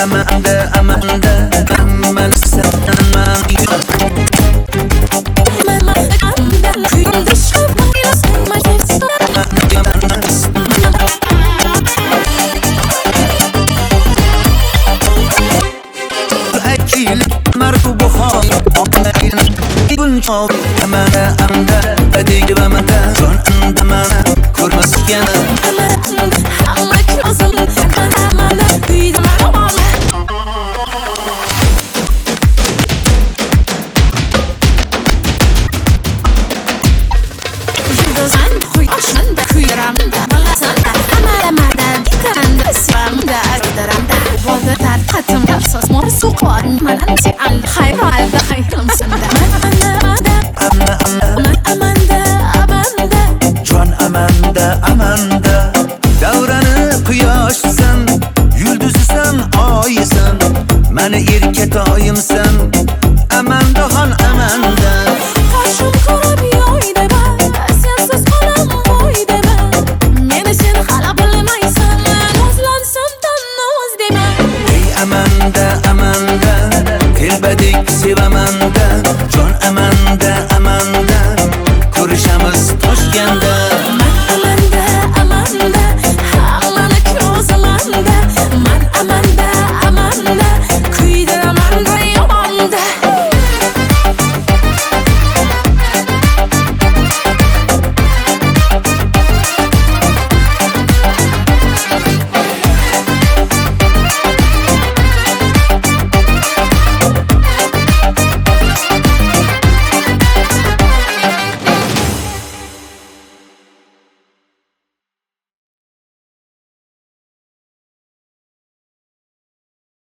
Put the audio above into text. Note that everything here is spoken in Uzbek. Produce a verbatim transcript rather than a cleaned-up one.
Amanda, Amanda, Amanda, Amanda, Amanda, Adigi Amanda, John and Amanda, Kurmas yana. Allah kazım, Amanda, büyüdüm Amanda. Yıldızan kuyuşun da kuyuramda, balasanda, Amanda, dikkaranda, sıramda, arıdaranda. Volda tartım yapsız, mor suqan, manansi al, hayral da hayrımsında. Amanda, Amanda, davranı quyoshsan, yulduzsan, oysan, meni erkatoyimsan.